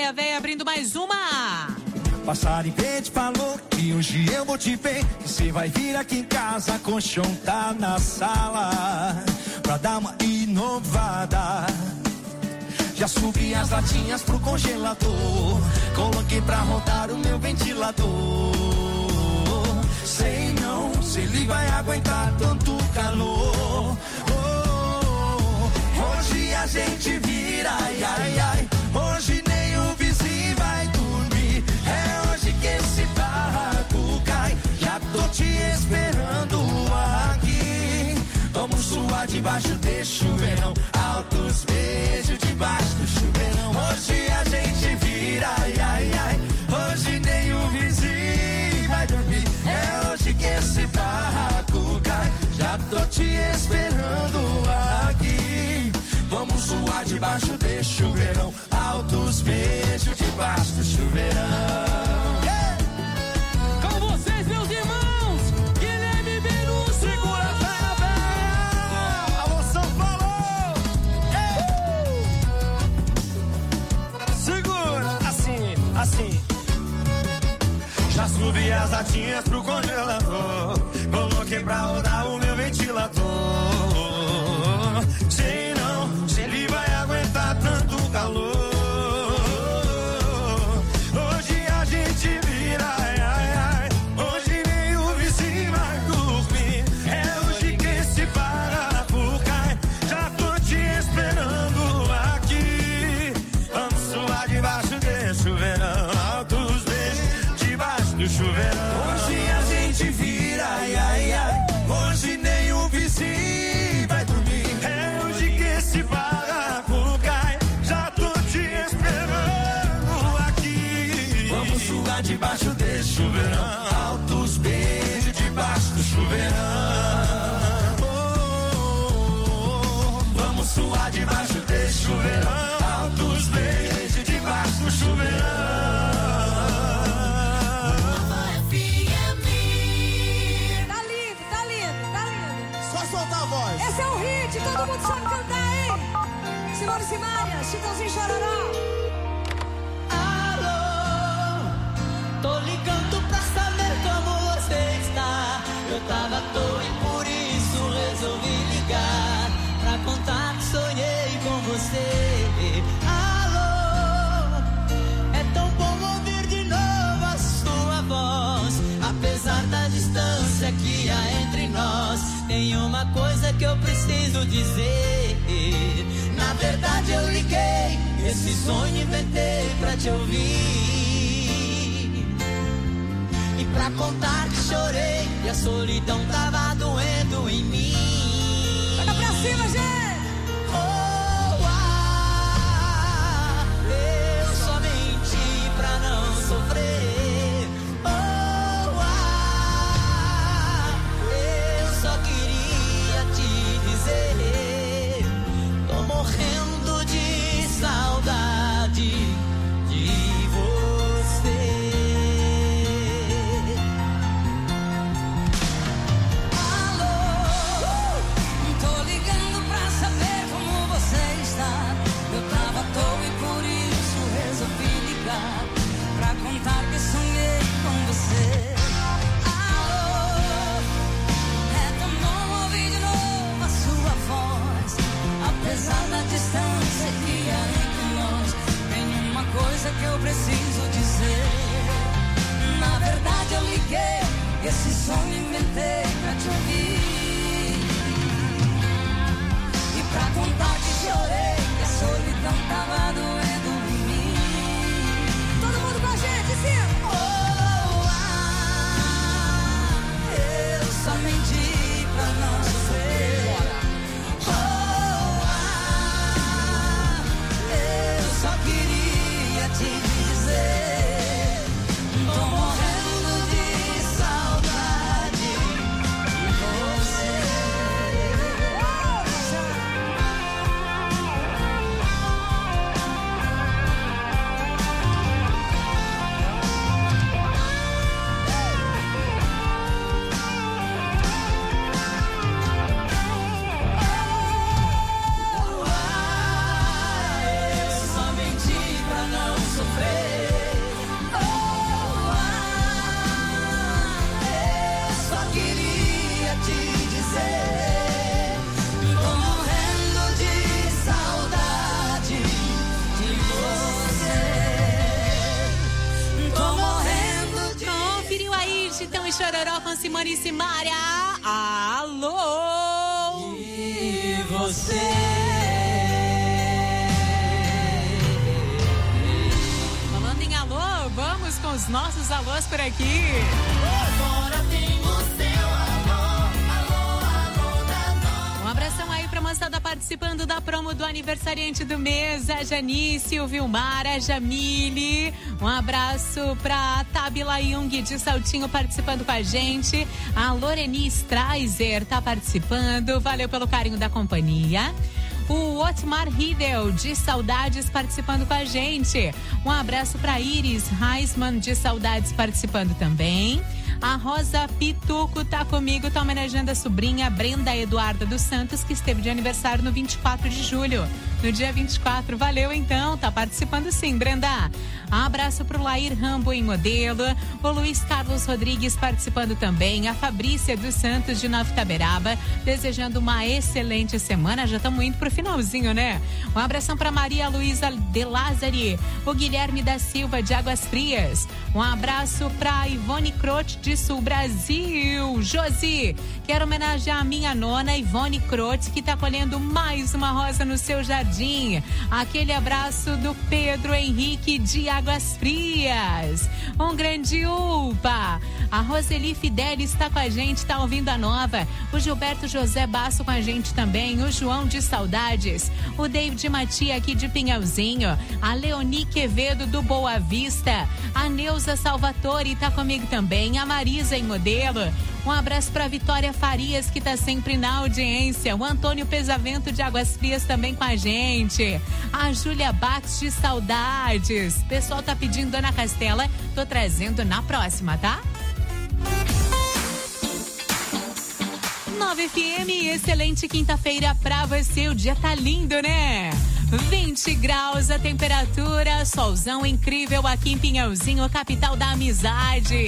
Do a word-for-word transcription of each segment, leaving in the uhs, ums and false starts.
Véia Véia abrindo mais uma. Passar em frente falou que hoje eu vou te ver, que você vai vir aqui em casa, colchão tá na sala, pra dar uma inovada. Já subi as latinhas pro congelador, coloquei pra rodar o meu ventilador. Sei não, se ele vai aguentar tanto calor. Oh, hoje a gente vira, ai, ai, ai. Hoje nem o vizinho vai dormir. É hoje que esse barraco cai. Já tô te esperando aqui. Vamos suar debaixo desse chuveirão. Altos beijos debaixo do chuveirão. Hoje a gente vira, ai, ai, ai. Hoje nem o vizinho vai dormir. É hoje que esse barraco cai. Já tô te esperando aqui. Vamos suar debaixo desse chuveirão. Altos beijos debaixo do chuveirão. Yeah! Com vocês, meus irmãos, Guilherme Berusso. Segura a véia, véia. Alô, São Paulo. Yeah! Segura, assim, assim. Já subi as latinhas pro congelador, coloquei pra rodar o meu ventilador. Sei não, se ele vai aguentar tanto calor. Hoje a gente vira, ai, ai, ai. Hoje nem o vizinho vai dormir. É hoje que esse barraco cai. Já tô te esperando aqui. Vamos suar debaixo desse chuveirão. Altos beijos debaixo do chuveirão. Hoje a gente vira, ai, ai, ai. Hoje nem o vizinho vai dormir. É hoje que esse barraco cai. Já tô te esperando aqui. Vamos suar debaixo desse chuveirão. Altos beijos debaixo do chuveirão. Oh, vamos suar debaixo desse chuveirão. Altos beijos debaixo do chuveirão. Esse é o hit, todo mundo sabe cantar, hein? Simone e Simaria, Chitãozinho e Chororó. Alô, tô ligando pra saber como você está. Eu tava à toa e por isso resolvi ligar, pra contar que sonhei com você. Alô, é tão bom ouvir de novo a sua voz. Apesar da distância que há entre nós, tem uma coisa que eu preciso dizer. Na verdade eu liguei, esse sonho inventei pra te ouvir e pra contar que chorei e a solidão tava doendo em mim. Vai pra cima, gente! Oh, ah, eu só menti pra não sofrer. Tô morrendo de saudade de você. Alô, tô ligando pra saber como você está. Eu tava à toa e por isso resolvi ligar, pra contar que sonhei com você. Apesar da distância que há entre nós, tem uma coisa que eu preciso dizer. Na verdade eu liguei, esse sonho inventei pra te ouvir e pra contar que chorei, que a solidão tava doendo em mim. Todo mundo com a gente, sim! Oh, ah, eu só menti pra não sofrer. Só queria te dizer, tô morrendo de saudade Atenção, Simone e Simária. Alô? E você? Falando em alô, vamos com os nossos alôs por aqui. Agora tem o seu alô, alô, alô da noite. Um abração aí pra moçada participando da promo do aniversariante do mês, a Janice, o Vilmar, a Jamile. Um abraço pra Tabila Jung de Saltinho participando com a gente. A Loreni Straiser tá participando. Valeu pelo carinho da companhia. O Otmar Riedel de Saudades participando com a gente. Um abraço pra Iris Heisman de Saudades participando também. A Rosa Pituco tá comigo, tá homenageando a sobrinha Brenda Eduarda dos Santos, que esteve de aniversário no vinte e quatro de julho. No dia vinte e quatro, valeu então, tá participando sim, Brenda. Abraço pro Lair Rambo em Modelo, o Luiz Carlos Rodrigues participando também, a Fabrícia dos Santos de Nova Itaberaba, desejando uma excelente semana, já estamos indo pro finalzinho, né? Um abração pra Maria Luísa de Lázari, o Guilherme da Silva de Águas Frias, um abraço pra Ivone Crote de Sul Brasil. Josi, quero homenagear a minha nona Ivone Crote, que tá colhendo mais uma rosa no seu jardim. Aquele abraço do Pedro Henrique de Águas Frias. Um grande upa. A Roseli Fidelis está com a gente, está ouvindo a nova. O Gilberto José Basso com a gente também. O João de Saudades. O David Matia aqui de Pinhalzinho. A Leoni Quevedo do Boa Vista. A Neuza Salvatore está comigo também. A Marisa em Modelo. Um abraço para Vitória Farias, que tá sempre na audiência. O Antônio Pesavento de Águas Frias também com a gente. A Júlia Bax de Saudades. O pessoal tá pedindo Ana Castela. Tô trazendo na próxima, tá? nove F M, excelente quinta-feira pra você. O dia tá lindo, né? vinte graus a temperatura, solzão incrível aqui em Pinhalzinho, capital da amizade.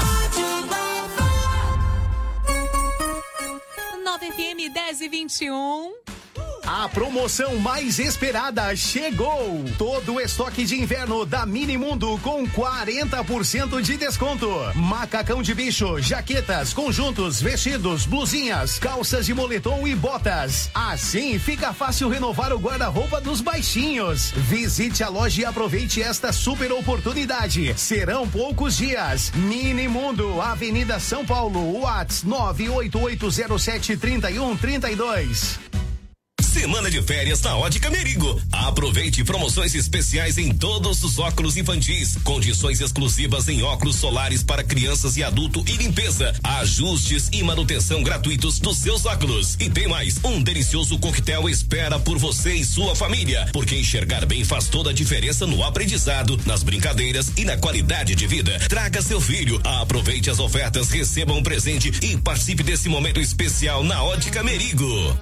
nove F M dez e vinte e um. A promoção mais esperada chegou! Todo o estoque de inverno da Minimundo com quarenta por cento de desconto. Macacão de bicho, jaquetas, conjuntos, vestidos, blusinhas, calças de moletom e botas. Assim fica fácil renovar o guarda-roupa dos baixinhos. Visite a loja e aproveite esta super oportunidade. Serão poucos dias. Minimundo, Avenida São Paulo, WhatsApp nove oito oito zero sete três um três dois. Semana de férias na Ótica Merigo. Aproveite promoções especiais em todos os óculos infantis, condições exclusivas em óculos solares para crianças e adulto e limpeza, ajustes e manutenção gratuitos dos seus óculos. E tem mais, um delicioso coquetel espera por você e sua família, porque enxergar bem faz toda a diferença no aprendizado, nas brincadeiras e na qualidade de vida. Traga seu filho, aproveite as ofertas, receba um presente e participe desse momento especial na Ótica Merigo.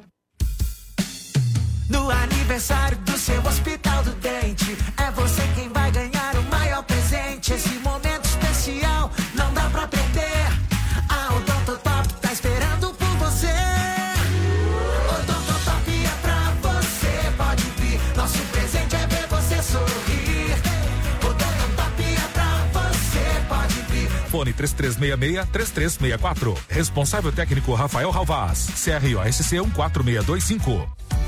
No aniversário do seu Hospital do Dente, é você quem vai ganhar o maior presente. Esse momento especial não dá pra perder. A Odontotop tá esperando por você. Odontotop é pra você, pode vir. Nosso presente é ver você sorrir. Odontotop é pra você, pode vir. Fone três três seis seis, três três seis quatro. Responsável técnico Rafael Halvaz. C R O S C um quatro seis dois cinco.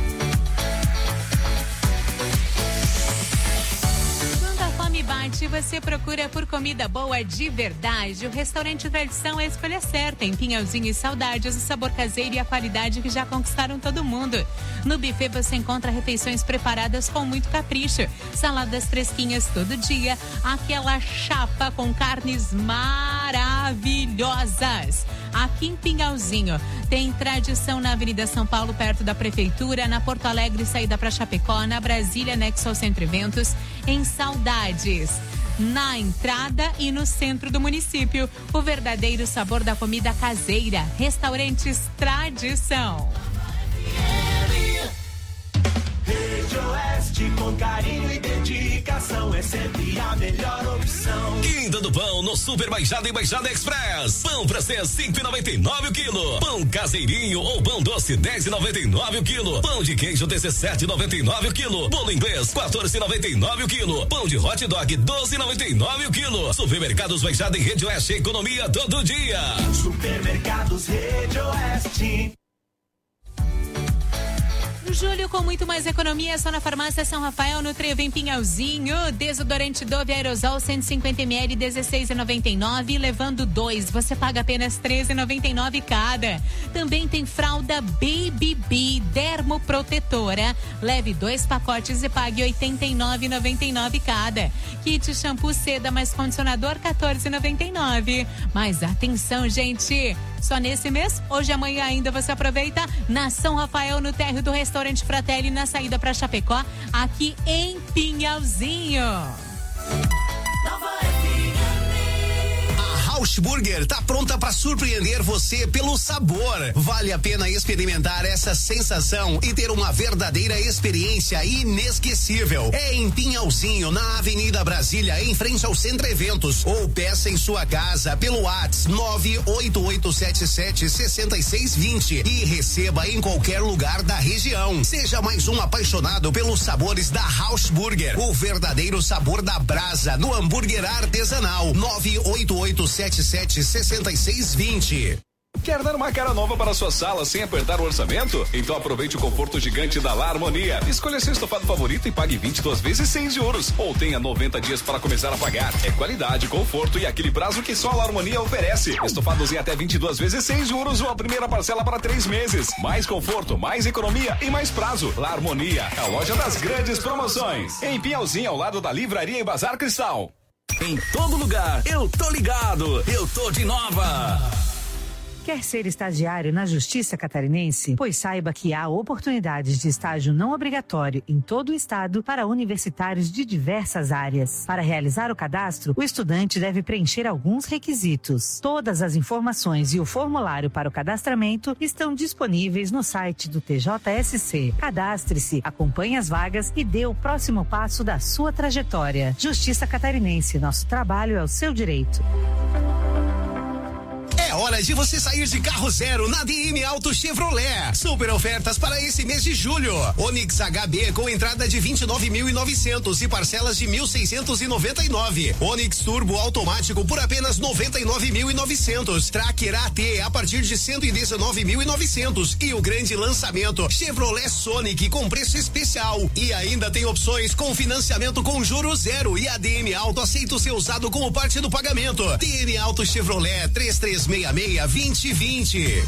Bate, você procura por comida boa de verdade. O restaurante Tradição é a escolha certa. Em Pinhalzinho e Saudades, o sabor caseiro e a qualidade que já conquistaram todo mundo. No buffet você encontra refeições preparadas com muito capricho. Saladas fresquinhas todo dia. Aquela chapa com carnes maravilhosas. Aqui em Pinhalzinho tem Tradição na Avenida São Paulo, perto da Prefeitura, na Porto Alegre, saída para Chapecó, na Brasília, anexo ao Centro Eventos, em Saudades, na entrada e no centro do município. O verdadeiro sabor da comida caseira. Restaurantes Tradição. Rede Oeste, com carinho e dedicação. alimentação é sempre a melhor opção. Quinta do Pão no Super Baixada e Baixada Express. Pão francês cinco e noventa e nove o quilo. Pão caseirinho ou pão doce dez e noventa e nove o quilo. Pão de queijo dezessete e noventa e nove o quilo. Bolo inglês quatorze e noventa e nove o quilo. Pão de hot dog doze e noventa e nove o quilo. Supermercados Baixada e Rede Oeste, economia todo dia. Supermercados Rede Oeste. Julho com muito mais economia só na Farmácia São Rafael, no Trevo em Pinhalzinho. Desodorante Dove Aerosol cento e cinquenta mililitros, dezesseis e noventa e nove, levando dois, você paga apenas treze e noventa e nove cada. Também tem fralda Baby B dermoprotetora, leve dois pacotes e pague oitenta e nove e noventa e nove cada. Kit shampoo seda mais condicionador quatorze e noventa e nove. Mas atenção, gente, só nesse mês, hoje e amanhã ainda você aproveita na São Rafael, no térreo do Restaurante Fratelli, na saída para Chapecó, aqui em Pinhalzinho. House Burger tá pronta para surpreender você pelo sabor. Vale a pena experimentar essa sensação e ter uma verdadeira experiência inesquecível. É em Pinhalzinho, na Avenida Brasília, em frente ao Centro Eventos. Ou peça em sua casa pelo WhatsApp nove oito oito sete sete, seis seis dois zero e receba em qualquer lugar da região. Seja mais um apaixonado pelos sabores da House Burger, o verdadeiro sabor da brasa no hambúrguer artesanal. nove oito oito sete sete, seis seis dois zero. Quer dar uma cara nova para sua sala sem apertar o orçamento? Então aproveite o conforto gigante da La Harmonia. Escolha seu estofado favorito e pague vinte e duas vezes sem juros. Ou tenha noventa dias para começar a pagar. É qualidade, conforto e aquele prazo que só a La Harmonia oferece. Estofados em até vinte e duas vezes sem juros ou a primeira parcela para três meses. Mais conforto, mais economia e mais prazo. La Harmonia, a loja das grandes promoções. Em Pinhalzinho, ao lado da Livraria e Bazar Cristal. Em todo lugar, eu tô ligado, eu tô de Nova. Quer ser estagiário na Justiça Catarinense? Pois saiba que há oportunidades de estágio não obrigatório em todo o estado para universitários de diversas áreas. Para realizar o cadastro, o estudante deve preencher alguns requisitos. Todas as informações e o formulário para o cadastramento estão disponíveis no site do T J S C. Cadastre-se, acompanhe as vagas e dê o próximo passo da sua trajetória. Justiça Catarinense, nosso trabalho é o seu direito. É hora de você sair de carro zero na D M Auto Chevrolet. Super ofertas para esse mês de julho. Onix H B com entrada de vinte e nove mil e novecentos e parcelas de mil seiscentos e noventa e nove. Onix Turbo automático por apenas noventa e nove mil e novecentos. Tracker A T a partir de cento e dezenove mil e novecentos. E o grande lançamento Chevrolet Sonic com preço especial. E ainda tem opções com financiamento com juros zero. E a D M Auto aceita o seu usado como parte do pagamento. D M Auto Chevrolet três três seis seis, vinte vinte.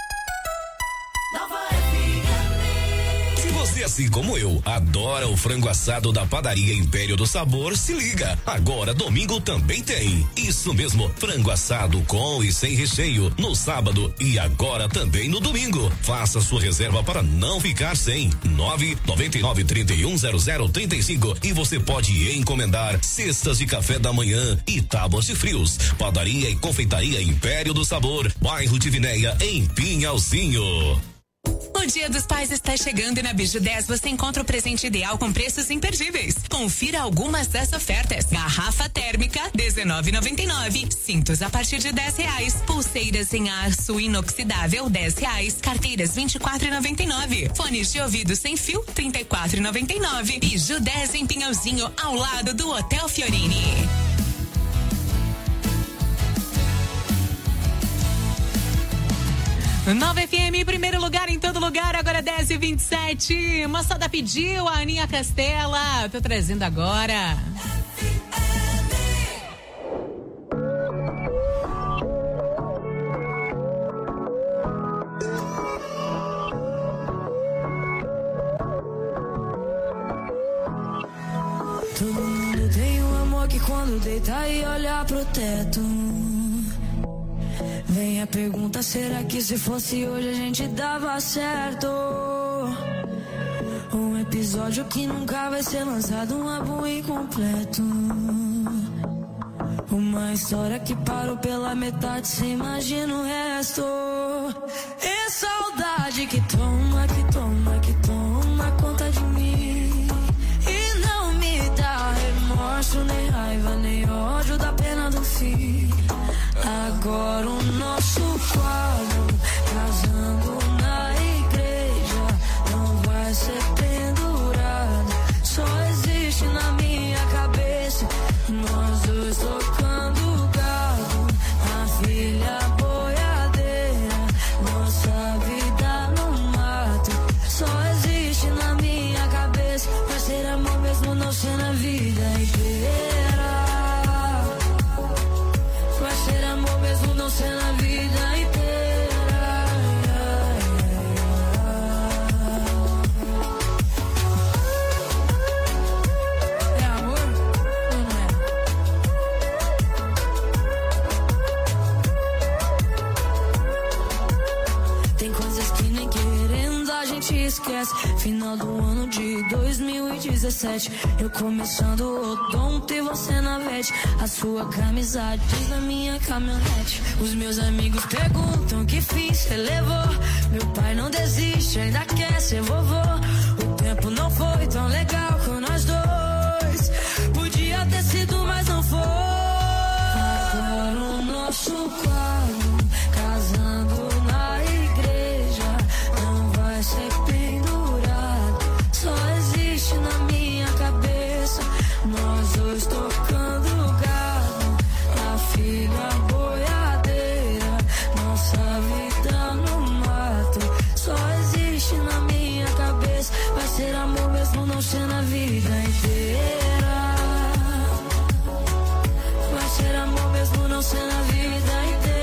Se você, assim como eu, adora o frango assado da Padaria Império do Sabor, se liga. Agora, domingo também tem. Isso mesmo, frango assado com e sem recheio, no sábado e agora também no domingo. Faça sua reserva para não ficar sem. nove nove nove, trinta e um, zero zero, trinta e cinco e você pode encomendar cestas de café da manhã e tábuas de frios. Padaria e Confeitaria Império do Sabor, bairro de Vinéia, em Pinhalzinho. O Dia dos Pais está chegando e na Biju dez você encontra o presente ideal com preços imperdíveis. Confira algumas das ofertas. Garrafa térmica, dezenove e noventa e nove. Cintos a partir de dez reais. Pulseiras em aço inoxidável, dez reais. Carteiras, vinte e quatro e noventa e nove. Fones de ouvido sem fio, trinta e quatro e noventa e nove. Biju dez em Pinhalzinho, ao lado do Hotel Fiorini. Nova F M, primeiro lugar em todo lugar, agora dez e vinte e sete. Moçada pediu, a Aninha Castela. Tô trazendo agora. Todo mundo tem um amor que quando deita e olha pro teto. Vem a pergunta, será que se fosse hoje a gente dava certo? Um episódio que nunca vai ser lançado, um álbum incompleto. Uma história que parou pela metade, cê imagina o resto. É saudade que toma, que toma, que toma conta de mim e não me dá remédio. não ser na vida inteira. Vai ser amor mesmo não ser na vida inteira. É amor ou não é? Tem coisas que nem querendo a gente esquece. Final do ano de dois mil e dezessete, eu começando o odonto e você na vete. A sua camisa diz na minha caminhonete. Os meus amigos perguntam que fim cê levou. Meu pai não desiste, ainda quer ser vovô. O tempo não foi tão legal com nós dois. Podia ter sido, mas não foi. Agora o nosso quadro, casando na igreja, não vai ser pendurado, só existe na minha cabeça. Nós dois tocando gado, a filha boiadeira, nossa vida no mato, só existe na minha cabeça. Vai ser amor mesmo não ser na vida inteira. Vai ser amor mesmo não ser na vida inteira.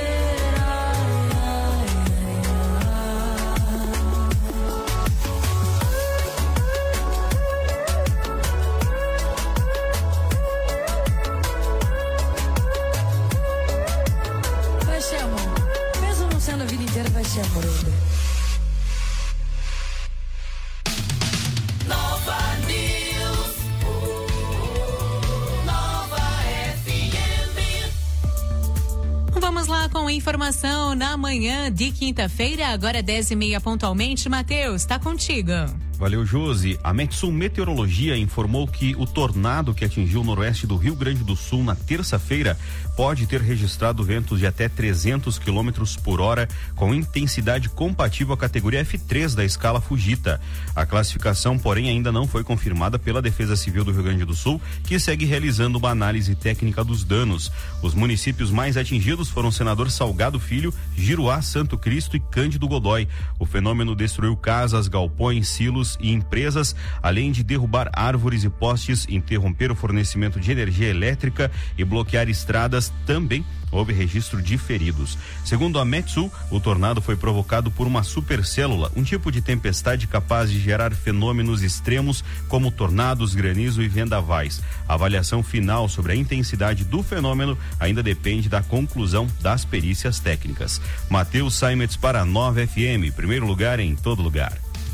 Vai ser amor. Mesmo não sendo a vida inteira, vai ser amor. Nova News. Nova F M. Vamos lá com informação na manhã de quinta-feira, agora dez e meia pontualmente. Matheus, tá contigo. Valeu, Josi. A Metsul Meteorologia informou que o tornado que atingiu o noroeste do Rio Grande do Sul na terça-feira pode ter registrado ventos de até trezentos quilômetros por hora, com intensidade compatível à categoria F três da escala Fujita. A classificação, porém, ainda não foi confirmada pela Defesa Civil do Rio Grande do Sul, que segue realizando uma análise técnica dos danos. Os municípios mais atingidos foram Senador Salgado Filho, Giruá, Santo Cristo e Cândido Godói. O fenômeno destruiu casas, galpões, silos e empresas, além de derrubar árvores e postes, interromper o fornecimento de energia elétrica e bloquear estradas. Também houve registro de feridos. Segundo a Metsul, o tornado foi provocado por uma supercélula, um tipo de tempestade capaz de gerar fenômenos extremos como tornados, granizo e vendavais. A avaliação final sobre a intensidade do fenômeno ainda depende da conclusão das perícias técnicas. Matheus Saimetz para a Nova F M, primeiro lugar em todo lugar.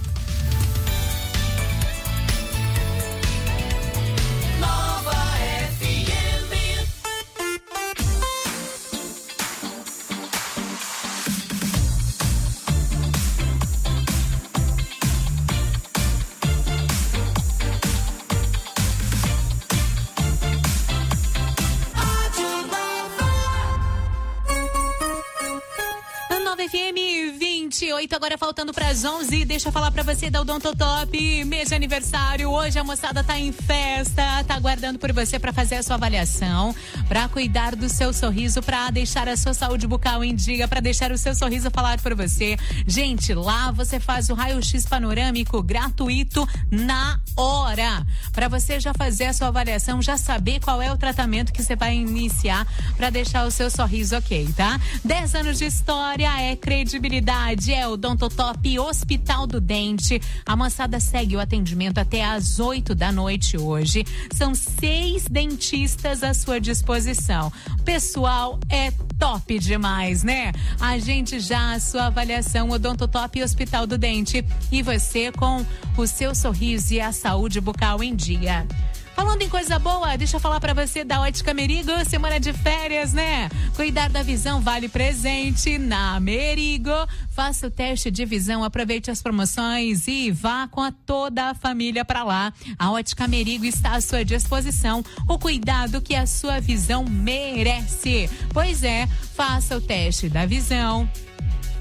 Agora faltando para as onze, deixa eu falar para você da Odontotop, mês de aniversário. Hoje a moçada tá em festa, tá aguardando por você para fazer a sua avaliação, para cuidar do seu sorriso, para deixar a sua saúde bucal em dia, para deixar o seu sorriso falar por você. Gente, lá você faz o raio-x panorâmico gratuito na hora, para você já fazer a sua avaliação, já saber qual é o tratamento que você vai iniciar para deixar o seu sorriso ok, tá? dez anos de história, é credibilidade, é o Odontotop Hospital do Dente. A moçada segue o atendimento até às oito da noite hoje. São seis dentistas à sua disposição. O pessoal é top demais, né? Agende já a sua avaliação Odontotop Hospital do Dente e você com o seu sorriso e a saúde bucal em dia. Falando em coisa boa, deixa eu falar pra você da Ótica Merigo, semana de férias, né? Cuidar da visão vale presente na Merigo. Faça o teste de visão, aproveite as promoções e vá com a toda a família pra lá. A Ótica Merigo está à sua disposição. O cuidado que a sua visão merece. Pois é, faça o teste da visão.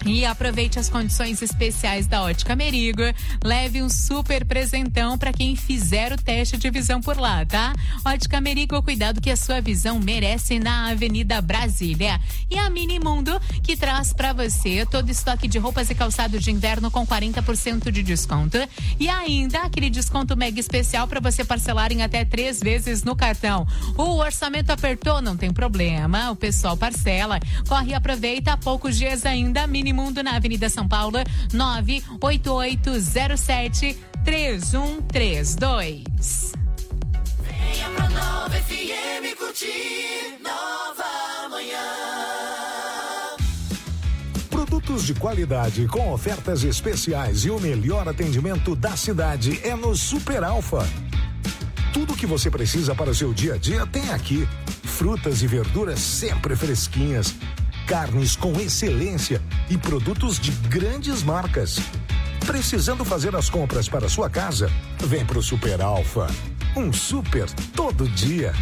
E aproveite as condições especiais da Ótica Merigo. Leve um super presentão para quem fizer o teste de visão por lá, tá? Ótica Merigo, o cuidado que a sua visão merece na Avenida Brasília. E a Mini Mundo, que traz para você todo estoque de roupas e calçado de inverno com quarenta por cento de desconto. E ainda aquele desconto mega especial para você parcelar em até três vezes no cartão. O orçamento apertou? Não tem problema. O pessoal parcela. Corre e aproveita. Há poucos dias ainda. Mini Mundo na Avenida São Paulo, nove oito oito zero sete três um três dois. Venha pra Nova F M curtir Nova Manhã. Produtos de qualidade com ofertas especiais e o melhor atendimento da cidade é no Super Alfa. Tudo que você precisa para o seu dia a dia tem aqui. Frutas e verduras sempre fresquinhas, carnes com excelência e produtos de grandes marcas. Precisando fazer as compras para sua casa? Vem pro Super Alfa. Um super todo dia.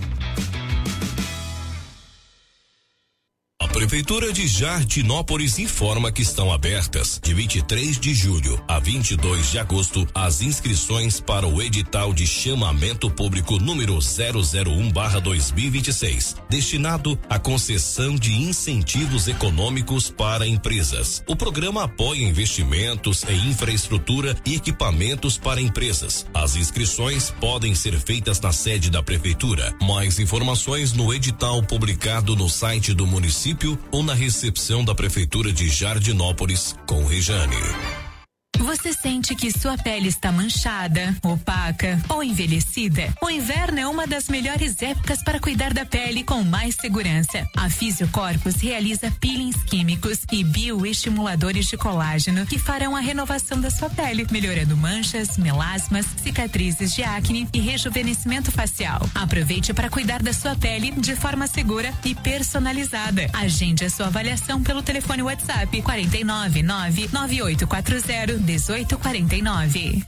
A Prefeitura de Jardinópolis informa que estão abertas de vinte e três de julho a vinte e dois de agosto as inscrições para o edital de chamamento público número zero zero um barra dois mil e vinte e seis, destinado à concessão de incentivos econômicos para empresas. O programa apoia investimentos em infraestrutura e equipamentos para empresas. As inscrições podem ser feitas na sede da Prefeitura. Mais informações no edital publicado no site do município ou na recepção da Prefeitura de Jardinópolis com Rejane. Você sente que sua pele está manchada, opaca ou envelhecida? O inverno é uma das melhores épocas para cuidar da pele com mais segurança. A Fisiocorpus realiza peelings químicos e bioestimuladores de colágeno que farão a renovação da sua pele, melhorando manchas, melasmas, cicatrizes de acne e rejuvenescimento facial. Aproveite para cuidar da sua pele de forma segura e personalizada. Agende a sua avaliação pelo telefone WhatsApp quatro nove nove nove oito quatro zero dezoito quarenta e nove.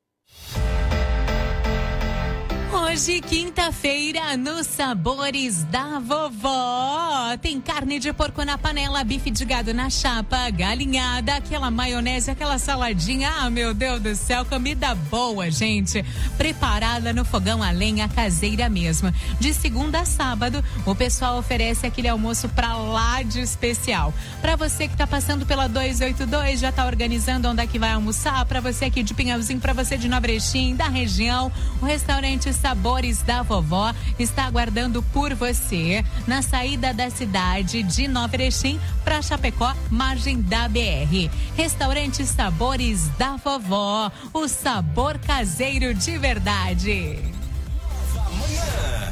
Hoje, quinta-feira, nos Sabores da Vovó. Tem carne de porco na panela, bife de gado na chapa, galinhada, aquela maionese, aquela saladinha. Ah, meu Deus do céu, comida boa, gente. Preparada no fogão a lenha caseira mesmo. De segunda a sábado, o pessoal oferece aquele almoço pra lá de especial. Pra você que tá passando pela duzentos e oitenta e dois, já tá organizando onde é que vai almoçar. Pra você aqui de Pinhalzinho, pra você de Nova Erechim, da região, o restaurante Sabores da Vovó está aguardando por você na saída da cidade de Nova Erechim para Chapecó, margem da B R. Restaurante Sabores da Vovó, o sabor caseiro de verdade. Nova Manhã.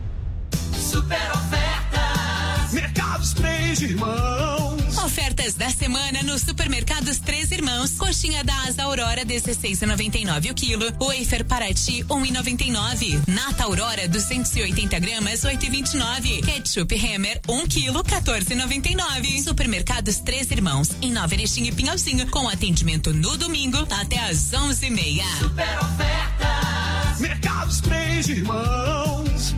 Super ofertas. Mercados Três Irmãos. Ofertas da semana no Supermercados Três Irmãos. Coxinha da Asa Aurora dezesseis e noventa e nove o quilo. Wafer Paraty um e noventa e nove. Nata Aurora duzentos e oitenta gramas oito e vinte e nove. Ketchup Hammer um quilo quatorze e noventa e nove. Supermercados Três Irmãos em Nova Erechim e Pinhalzinho com atendimento no domingo até às onze e meia. Super ofertas. Mercados Três Irmãos.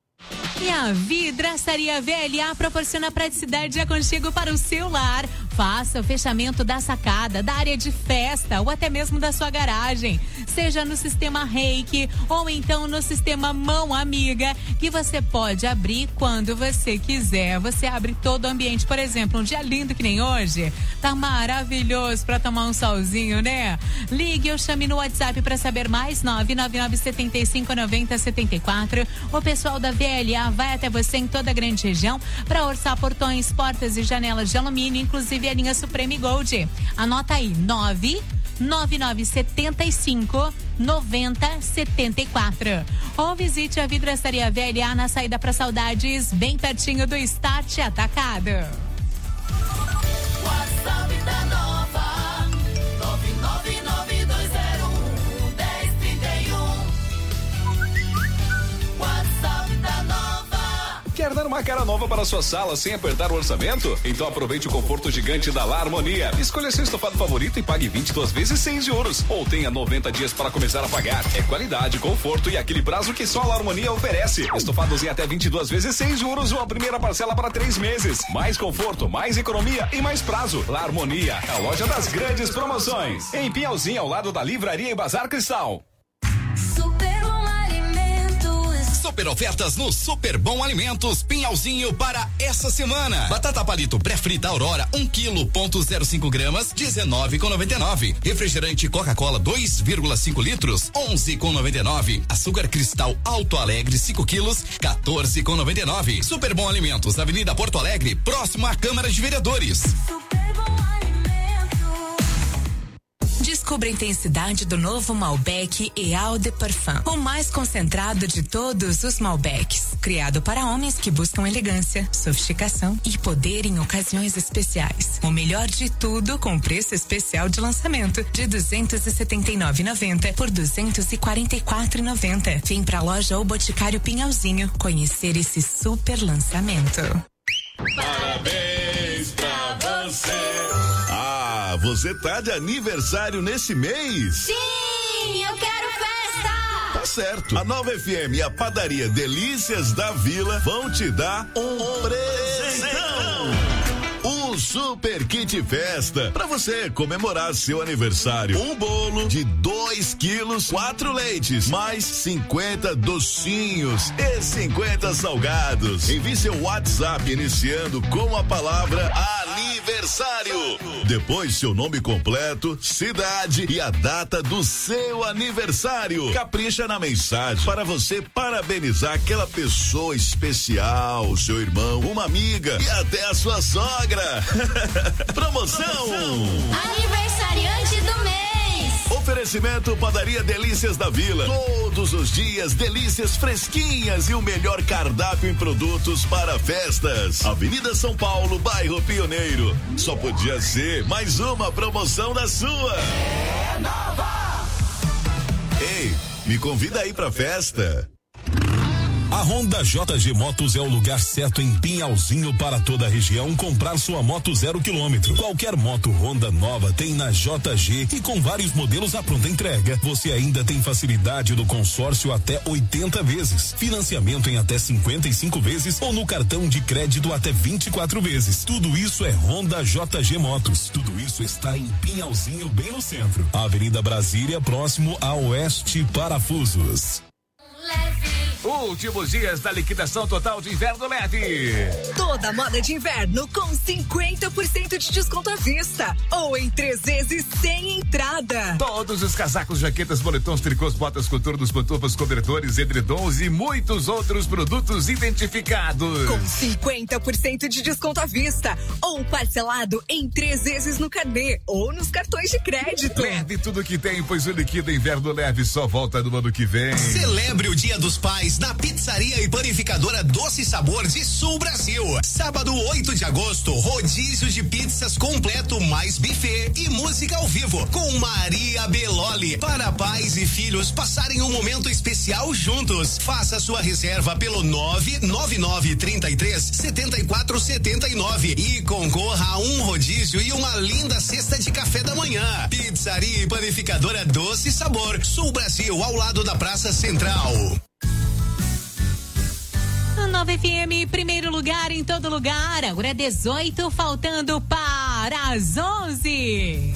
E a Vidraçaria V L A proporciona praticidade e aconchego para o seu lar. Faça o fechamento da sacada, da área de festa ou até mesmo da sua garagem. Seja no sistema Reiki ou então no sistema Mão Amiga, que você pode abrir quando você quiser. Você abre todo o ambiente, por exemplo, um dia lindo que nem hoje. Tá maravilhoso para tomar um solzinho, né? Ligue ou chame no WhatsApp para saber mais, nove nove nove sete cinco nove zero sete quatro. O pessoal da V L A vai até você em toda a grande região para orçar portões, portas e janelas de alumínio, inclusive a linha Supreme Gold. Anota aí, nove nove nove sete cinco nove zero sete quatro. Ou visite a Vidraçaria V L A na saída para Saudades, bem pertinho do Start Atacado. WhatsApp da Nova nove nove nove dois zero um um zero três um. WhatsApp da Nova. Quer dar uma Uma cara nova para sua sala sem apertar o orçamento? Então aproveite o conforto gigante da La Harmonia. Escolha seu estofado favorito e pague vinte e duas vezes sem juros. Ou tenha noventa dias para começar a pagar. É qualidade, conforto e aquele prazo que só a La Harmonia oferece. Estofados em até vinte e duas vezes sem juros ou a primeira parcela para três meses. Mais conforto, mais economia e mais prazo. La Harmonia, a loja das grandes promoções. Em Pinhalzinho, ao lado da Livraria e Bazar Cristal. Super Bom Alimentos. Super ofertas no Super Bom Alimentos Pinhalzinho para essa semana. Batata palito pré-frita Aurora um quilo, ponto zero cinco gramas, dezenove com noventa e nove. Refrigerante Coca-Cola dois vírgula cinco litros, onze com noventa e nove. Açúcar Cristal Alto Alegre cinco quilos, quatorze com noventa e nove. Super Bom Alimentos, Avenida Porto Alegre, próximo à Câmara de Vereadores. Super Bom Alimentos. Descubra a intensidade do novo Malbec Eau de Parfum, o mais concentrado de todos os Malbecs. Criado para homens que buscam elegância, sofisticação e poder em ocasiões especiais. O melhor de tudo com preço especial de lançamento de duzentos e setenta e nove reais e noventa centavos por duzentos e quarenta e quatro reais e noventa centavos. Vem pra loja ou Boticário Pinhalzinho conhecer esse super lançamento. Parabéns pra você. Ah, você tá de aniversário nesse mês? Sim, eu quero festa. Tá certo. A Nova F M e a padaria Delícias da Vila vão te dar um presentão. Um super kit festa pra você comemorar seu aniversário. Um bolo de dois quilos, quatro leites, mais cinquenta docinhos e cinquenta salgados. Envie seu WhatsApp iniciando com a palavra aniversário. Depois seu nome completo, cidade e a data do seu aniversário. Capricha na mensagem para você parabenizar aquela pessoa especial, seu irmão, uma amiga e até a sua sogra. Promoção Aniversariante do mês. Oferecimento Padaria Delícias da Vila. Todos os dias delícias fresquinhas e o melhor cardápio em produtos para festas. Avenida São Paulo, bairro Pioneiro. Só podia ser mais uma promoção da sua. É nova. Ei, me convida aí pra festa. A Honda J G Motos é o lugar certo em Pinhalzinho para toda a região comprar sua moto zero quilômetro. Qualquer moto Honda nova tem na J G e com vários modelos à pronta entrega. Você ainda tem facilidade no consórcio até oitenta vezes, financiamento em até cinquenta e cinco vezes ou no cartão de crédito até vinte e quatro vezes. Tudo isso é Honda J G Motos. Tudo isso está em Pinhalzinho, bem no centro. Avenida Brasília, próximo a Oeste Parafusos. Últimos dias da liquidação total de inverno leve. Toda moda de inverno com cinquenta por cento de desconto à vista ou em três vezes sem entrada. Todos os casacos, jaquetas, moletons, tricôs, botas, coturnos, pantufas, cobertores, edredons e muitos outros produtos identificados. Com cinquenta por cento de desconto à vista ou parcelado em três vezes no carnê ou nos cartões de crédito. Leve tudo que tem, pois o Liquida Inverno Leve só volta no ano que vem. Celebre o Dia dos Pais na Pizzaria e Panificadora Doce Sabor de Sul Brasil. Sábado oito de agosto, rodízio de pizzas completo mais buffet e música ao vivo com Maria Beloli para pais e filhos passarem um momento especial juntos. Faça sua reserva pelo nove nove nove, trinta e três, setenta e quatro, setenta e nove e concorra a um rodízio e uma linda cesta de café da manhã. Pizzaria e Panificadora Doce Sabor, Sul Brasil, ao lado da Praça Central. Nova F M, primeiro lugar em todo lugar. Agora é dezoito, faltando para as onze.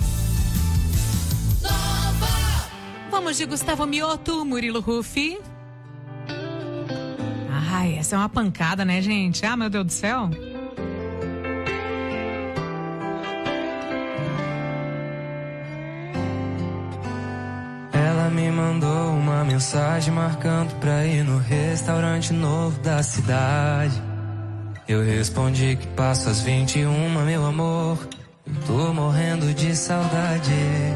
Nova. Vamos de Gustavo Mioto, Murilo Rufi. Ai, essa é uma pancada, né, gente? Ah, meu Deus do céu. Ela me mandou uma mensagem marcando pra ir no restaurante novo da cidade. Eu respondi que passo às vinte e uma, meu amor. Eu tô morrendo de saudade.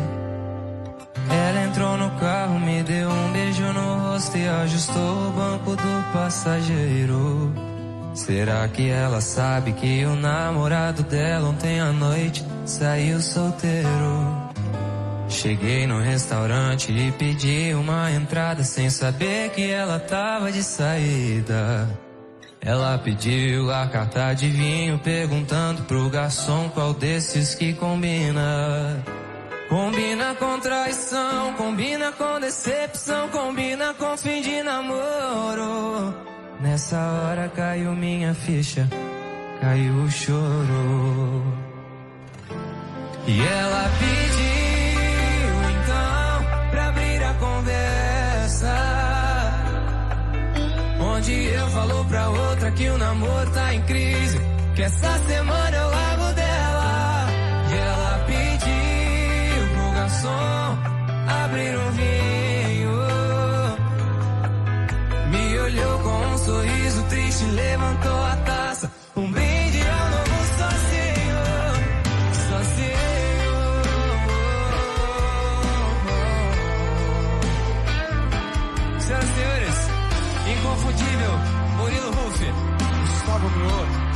Ela entrou no carro, me deu um beijo no rosto e ajustou o banco do passageiro. Será que ela sabe que o namorado dela ontem à noite saiu solteiro? Cheguei no restaurante e pedi uma entrada sem saber que ela tava de saída. Ela pediu a carta de vinho, perguntando pro garçom qual desses que combina. Combina com traição, combina com decepção, combina com fim de namoro. Nessa hora caiu minha ficha, caiu o choro. E ela pediu então pra abrir a conversa, onde eu falo pra outra que o namoro tá em crise, que essa semana eu largo dela. E ela pediu pro garçom abrir um vinho, me olhou com um sorriso triste, levantou a taça, um brinde ao novo sozinho, sozinho. Senhoras e senhores, inconfundível, Murilo Huff, Gustavo Mioto.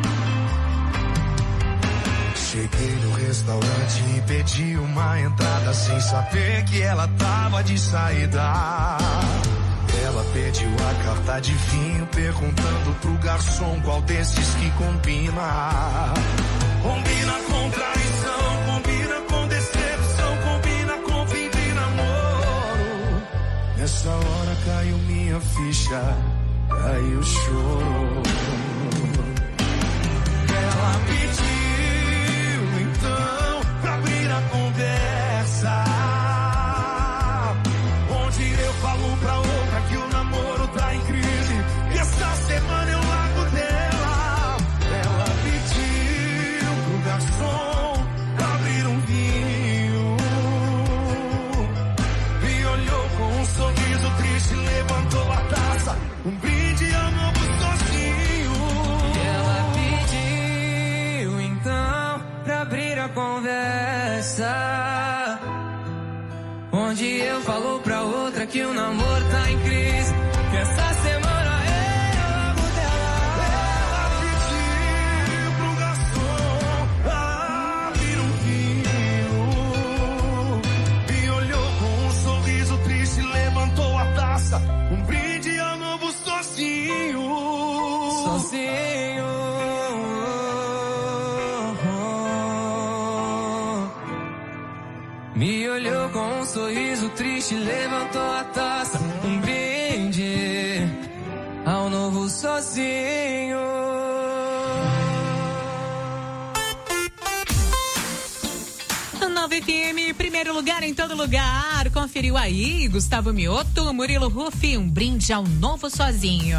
Cheguei no restaurante e pedi uma entrada sem saber que ela tava de saída. Ela pediu a carta de vinho, perguntando pro garçom qual desses que combina. Combina com traição, combina com decepção, combina com fim de namoro. Nessa hora caiu minha ficha, caiu o choro. Ela pediu então pra abrir a conversa, onde eu falo pra outra que o namoro tá em crise, e essa semana eu largo dela. Ela pediu pro garçom abrir um vinho, me olhou com um sorriso triste, levantou a taça, um brinde ao novo sozinho. E ela pediu então pra abrir a conversa, onde eu falo pra outra que o namoro tá em crise, que essa semana eu largo dela. Ela pediu pro garçom abrir um vinho, me olhou com um sorriso triste, levantou a taça, um brinde ao novo sozinho. Sozinho. Me olhou com um sorriso triste, levantou a taça, um brinde ao novo sozinho. nove F M, primeiro lugar em todo lugar. Conferiu aí, Gustavo Mioto, Murilo Huff, um brinde ao novo sozinho.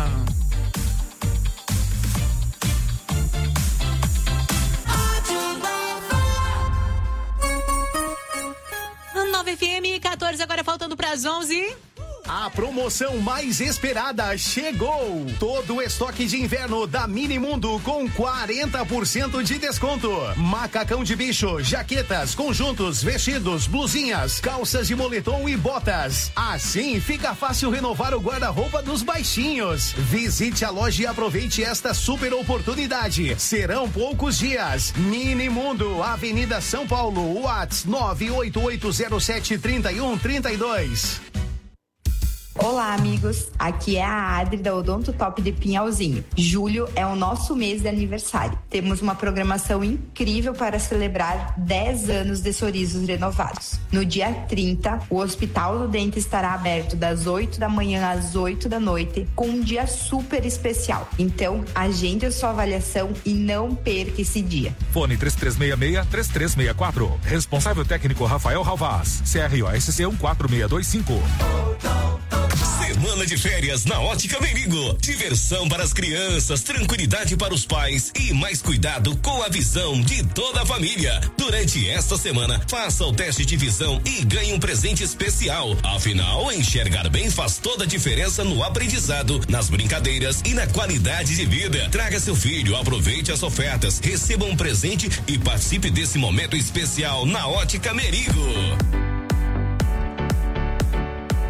nove F M, quatorze, agora faltando para as onze. A promoção mais esperada chegou! Todo o estoque de inverno da Minimundo com quarenta por cento de desconto. Macacão de bicho, jaquetas, conjuntos, vestidos, blusinhas, calças de moletom e botas. Assim fica fácil renovar o guarda-roupa dos baixinhos. Visite a loja e aproveite esta super oportunidade. Serão poucos dias. Minimundo, Avenida São Paulo, WhatsApp nove oito oito zero sete três um três dois. Olá, amigos. Aqui é a Adri da Odonto Top de Pinhalzinho. Julho é o nosso mês de aniversário. Temos uma programação incrível para celebrar dez anos de sorrisos renovados. No dia trinta, o Hospital do Dente estará aberto das oito da manhã às oito da noite, com um dia super especial. Então, agende a sua avaliação e não perca esse dia. Fone três três seis seis, três três seis quatro. Responsável técnico Rafael Ralvaz. C R O S C um quatro seis dois cinco. Semana de férias na Ótica Merigo. Diversão para as crianças, tranquilidade para os pais e mais cuidado com a visão de toda a família. Durante esta semana, faça o teste de visão e ganhe um presente especial. Afinal, enxergar bem faz toda a diferença no aprendizado, nas brincadeiras e na qualidade de vida. Traga seu filho, aproveite as ofertas, receba um presente e participe desse momento especial na Ótica Merigo. A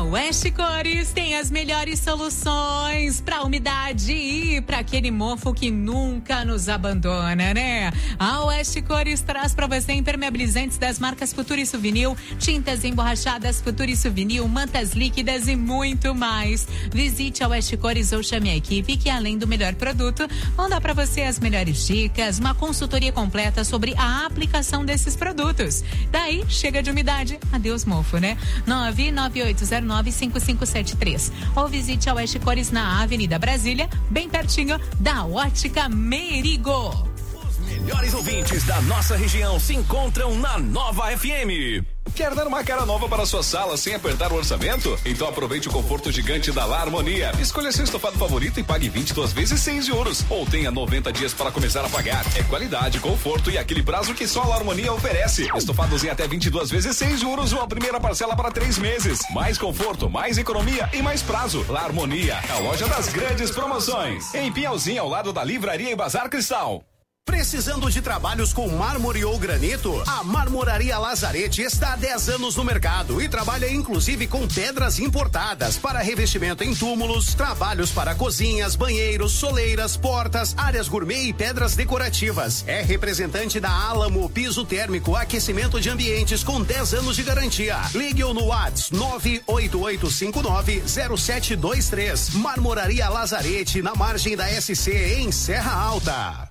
Oeste Cores tem as melhores soluções para umidade e para aquele mofo que nunca nos abandona, né? A Oeste Cores traz para você impermeabilizantes das marcas Futura e Souvenir, tintas emborrachadas Futura e Souvenir, mantas líquidas e muito mais. Visite a Oeste Cores ou chame a equipe que, além do melhor produto, vão dar para você as melhores dicas, uma consultoria completa sobre a aplicação desses produtos. Daí, chega de umidade, adeus mofo, né? nove nove oito zero nove cinco cinco sete três ou visite a Oeste Cores na Avenida Brasília, bem pertinho da Ótica Merigo. Melhores ouvintes da nossa região se encontram na Nova F M. Quer dar uma cara nova para sua sala sem apertar o orçamento? Então aproveite o conforto gigante da La Harmonia. Escolha seu estofado favorito e pague vinte e duas vezes sem juros. Ou tenha noventa dias para começar a pagar. É qualidade, conforto e aquele prazo que só a La Harmonia oferece. Estofados em até vinte e duas vezes sem juros ou a primeira parcela para três meses. Mais conforto, mais economia e mais prazo. La Harmonia, a loja das grandes promoções. Em Pinhalzinho, ao lado da Livraria e Bazar Cristal. Precisando de trabalhos com mármore ou granito? A Marmoraria Lazarete está há dez anos no mercado e trabalha inclusive com pedras importadas para revestimento em túmulos, trabalhos para cozinhas, banheiros, soleiras, portas, áreas gourmet e pedras decorativas. É representante da Álamo Piso Térmico, aquecimento de ambientes com dez anos de garantia. Ligue-o no WhatsApp nove oito oito cinco nove zero sete dois três. Marmoraria Lazarete, na margem da S C, em Serra Alta.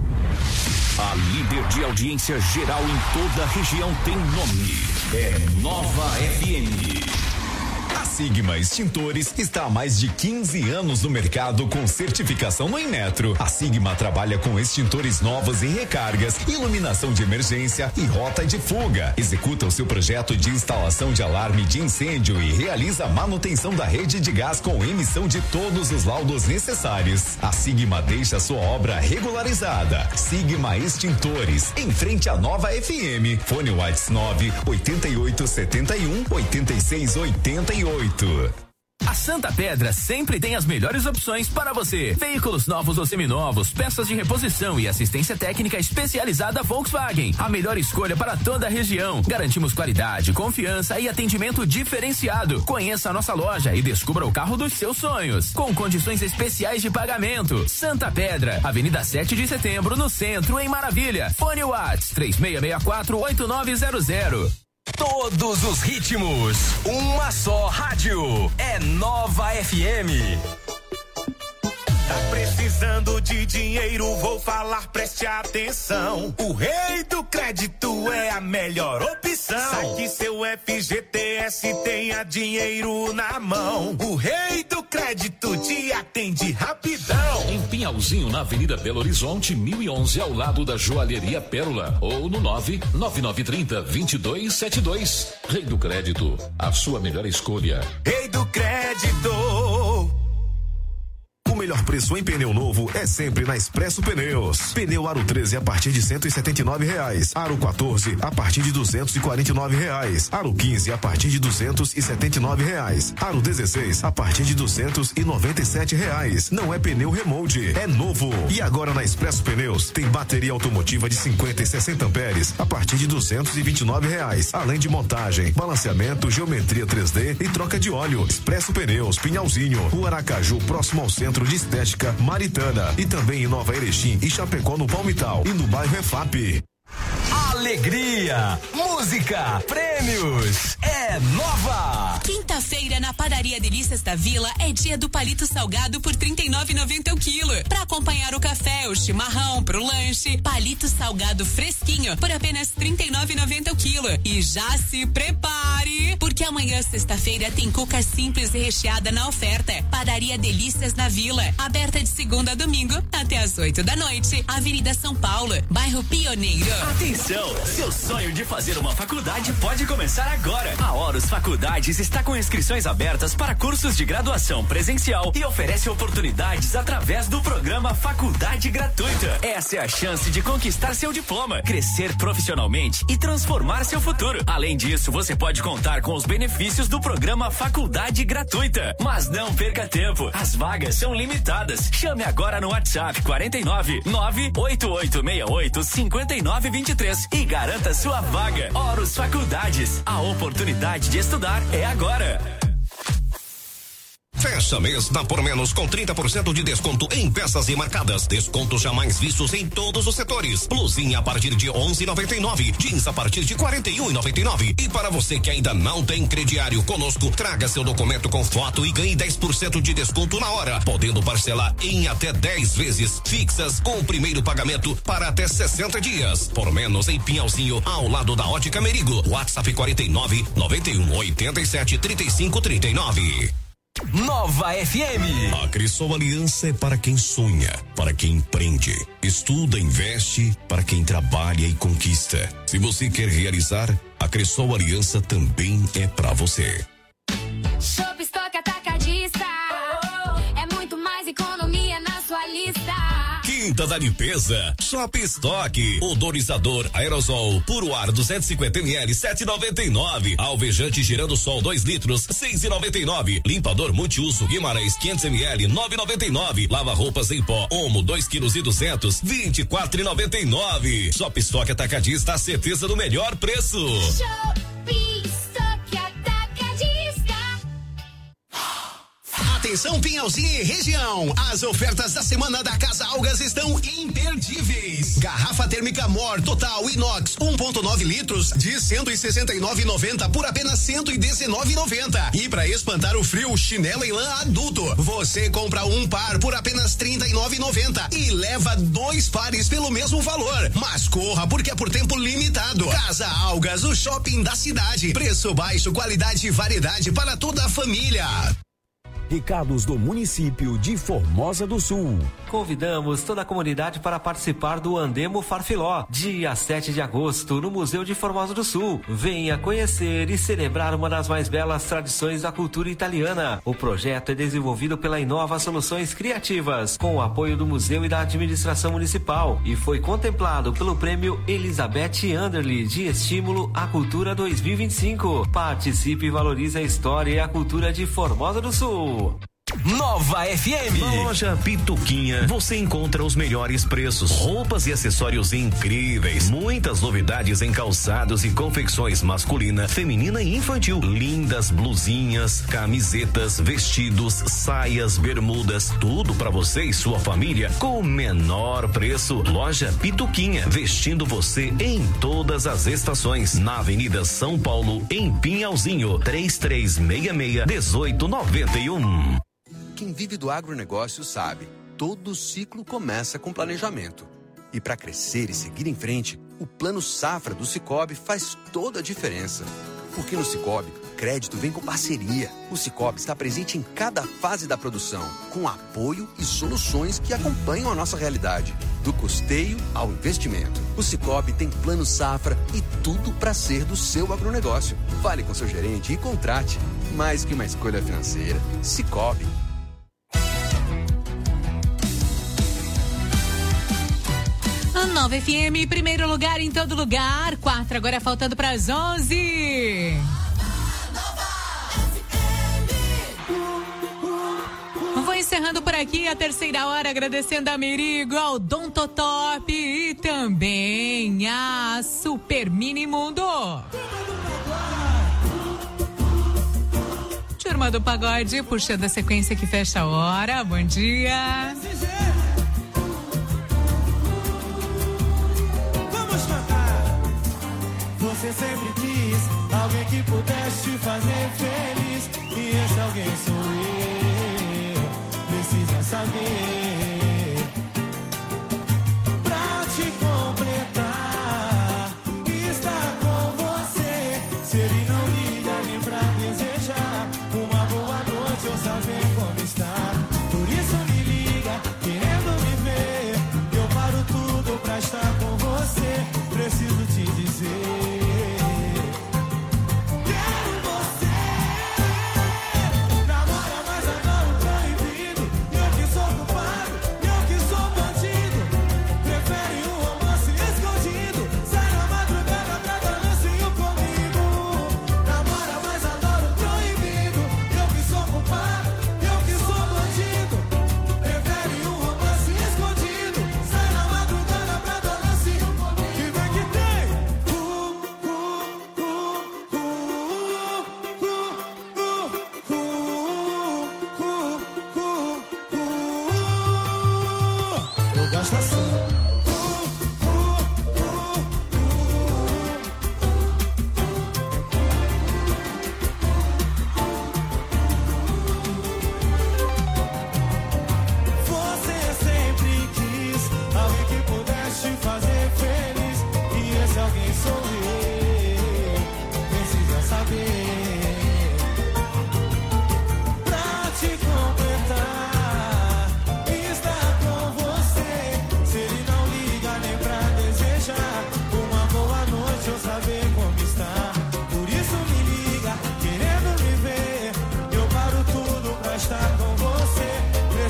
A líder de audiência geral em toda a região tem nome. É Nova F M. A Sigma Extintores está há mais de quinze anos no mercado com certificação no Inmetro. A Sigma trabalha com extintores novos e recargas, iluminação de emergência e rota de fuga. Executa o seu projeto de instalação de alarme de incêndio e realiza a manutenção da rede de gás com emissão de todos os laudos necessários. A Sigma deixa a sua obra regularizada. Sigma Extintores, em frente à Nova F M. Fone WhatsApp nove oito oito sete um oito seis oito oito. A Santa Pedra sempre tem as melhores opções para você. Veículos novos ou seminovos, peças de reposição e assistência técnica especializada Volkswagen. A melhor escolha para toda a região. Garantimos qualidade, confiança e atendimento diferenciado. Conheça a nossa loja e descubra o carro dos seus sonhos. Com condições especiais de pagamento. Santa Pedra, Avenida sete de Setembro, no centro, em Maravilha. Fone WhatsApp três seis seis quatro oito nove zero zero. Todos os ritmos, uma só rádio, é Nova F M. Tá precisando de dinheiro, vou falar, preste atenção. O Rei do Crédito é a melhor opção. Saque seu F G T S, tenha dinheiro na mão. O Rei do Crédito te atende rapidão. Em Pinhalzinho, na Avenida Belo Horizonte, mil e onze, ao lado da Joalheria Pérola. Ou no nove nove nove trinta, vinte e dois setenta e dois. Rei do Crédito, a sua melhor escolha. Rei do Crédito. O melhor preço em pneu novo é sempre na Expresso Pneus. Pneu Aro treze a partir de cento e setenta e nove reais. Aro quatorze a partir de duzentos e quarenta e nove reais. Aro quinze a partir de duzentos e setenta e nove reais. Aro dezesseis a partir de duzentos e noventa e sete reais. Não é pneu remold, é novo. E agora na Expresso Pneus tem bateria automotiva de cinquenta e sessenta amperes a partir de duzentos e vinte e nove reais. Além de montagem, balanceamento, geometria três D e troca de óleo. Expresso Pneus, Pinhalzinho, Rua Aracaju, próximo ao Centro de Estética Maritana, e também em Nova Erechim e Chapecó, no Palmital, e no bairro E F A P. Alegria, música, prêmios, é Nova. Quinta-feira na Padaria Delícias da Vila é dia do palito salgado por trinta e nove reais e noventa centavos o quilo. Para acompanhar o café, o chimarrão, pro lanche, palito salgado fresquinho por apenas trinta e nove reais e noventa centavos o quilo. E já se prepare, porque amanhã, sexta-feira, tem cuca simples e recheada na oferta. Padaria Delícias na Vila, aberta de segunda a domingo até às oito da noite. Avenida São Paulo, bairro Pioneiro. Atenção, seu sonho de fazer uma faculdade pode começar agora. A Horus Faculdades está com inscrições abertas para cursos de graduação presencial e oferece oportunidades através do programa Faculdade Gratuita. Essa é a chance de conquistar seu diploma, crescer profissionalmente e transformar seu futuro. Além disso, você pode contar com os benefícios do programa Faculdade Gratuita. Mas não perca tempo, as vagas são limitadas. Chame agora no WhatsApp quarenta e nove, nove oito oito seis oito, cinco nove dois três e garanta sua vaga. Horus Faculdades, a oportunidade de estudar é agora. Fecha mês na Por Menos com trinta por cento de desconto em peças e marcadas. Descontos jamais vistos em todos os setores. Blusinha a partir de onze e noventa e nove. Jeans a partir de quarenta e um e noventa e nove. E para você que ainda não tem crediário conosco, traga seu documento com foto e ganhe dez por cento de desconto na hora, podendo parcelar em até dez vezes fixas com o primeiro pagamento para até sessenta dias. Por Menos em Pinhalzinho, ao lado da Ótica Merigo. WhatsApp quarenta e nove, noventa e um, oitenta e sete, trinta e cinco, trinta e nove. Nova F M. A Cressol Aliança é para quem sonha, para quem empreende, estuda, investe, para quem trabalha e conquista. Se você quer realizar, a Cressol Aliança também é para você. Shop Stock Atacadista. É muito mais economia na sua lista. Quinta da limpeza, Shop Stock, odorizador aerosol, puro ar duzentos e cinquenta mililitros, sete e noventa e nove. Alvejante girando sol dois litros, seis e noventa e nove. Limpador multiuso Guimarães quinhentos mililitros, nove e noventa e nove. Lava roupas em pó Omo dois quilos e duzentos, vinte e quatro e noventa e nove. Shop Stock Atacadista, a certeza do melhor preço. Shop Stock Atacadista. Atenção Pinhalzinho e região, as ofertas da semana da Casa Algas estão imperdíveis. Garrafa térmica Mor Total Inox um ponto nove litros de cento e sessenta e nove e noventa por apenas cento e dezenove e noventa. E para espantar o frio, chinelo em lã adulto, você compra um par por apenas trinta e nove e noventa e leva dois pares pelo mesmo valor. Mas corra, porque é por tempo limitado. Casa Algas, o shopping da cidade. Preço baixo, qualidade e variedade para toda a família. Recados do município de Formosa do Sul. Convidamos toda a comunidade para participar do Andemo Farfiló, dia sete de agosto, no Museu de Formosa do Sul. Venha conhecer e celebrar uma das mais belas tradições da cultura italiana. O projeto é desenvolvido pela Inova Soluções Criativas, com o apoio do Museu e da Administração Municipal, e foi contemplado pelo Prêmio Elizabeth Anderle de Estímulo à Cultura dois mil e vinte e cinco. Participe e valorize a história e a cultura de Formosa do Sul. Nova F M. Na loja Pituquinha você encontra os melhores preços, roupas e acessórios incríveis, muitas novidades em calçados e confecções masculina, feminina e infantil, lindas blusinhas, camisetas, vestidos, saias, bermudas, tudo para você e sua família com o menor preço. Loja Pituquinha, vestindo você em todas as estações, na Avenida São Paulo, em Pinhalzinho, três três seis seis, um oito nove um. Quem vive do agronegócio sabe, todo ciclo começa com planejamento. E para crescer e seguir em frente, o Plano Safra do Sicoob faz toda a diferença. Porque no Sicoob, crédito vem com parceria. O Sicoob está presente em cada fase da produção, com apoio e soluções que acompanham a nossa realidade. Do custeio ao investimento. O Sicoob tem Plano Safra e tudo para ser do seu agronegócio. Fale com seu gerente e contrate. Mais que uma escolha financeira, Sicoob. Nova F M, primeiro lugar em todo lugar. Quatro, agora faltando para as onze. Vou encerrando por aqui a terceira hora, agradecendo a Merigo, ao Dontotop e também a Super Mini Mundo. Turma do Pagode, puxando a sequência que fecha a hora. Bom dia. Você sempre quis alguém que pudesse te fazer feliz. E esse alguém sou eu. Precisa saber. Pra te completar, estar com você. Se ele não liga nem pra desejar uma boa noite ou saber como está. Por isso me liga, querendo me ver. Eu paro tudo pra estar com você. Preciso te dizer. Namora mais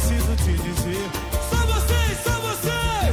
preciso te dizer. Só vocês, só vocês.